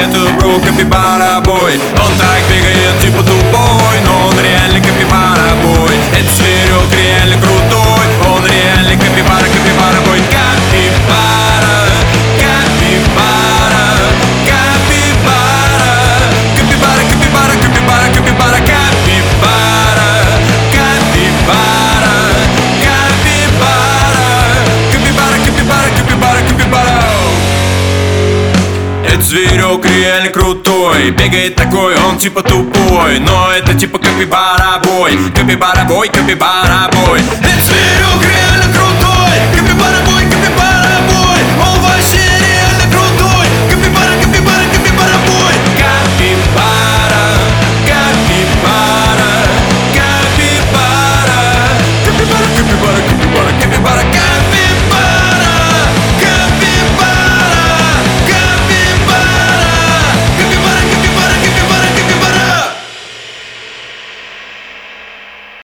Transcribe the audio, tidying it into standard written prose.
Это бро капибара бой. Он так бегает типа тупой, но он реально капибара бой. Это зверек реально крутой, он реально капибара, капибара бой. Капибара, капибара, капибара, капибара, капибара, капибара, капибара, капибара, капибара, капибара, капибара, капибара, капибара, капибара. Этот зверек реально крутой, бегает такой, он типа тупой, но это типа капибара бой, капибара бой, капибара бой. Этот зверек реально крутой, капибара.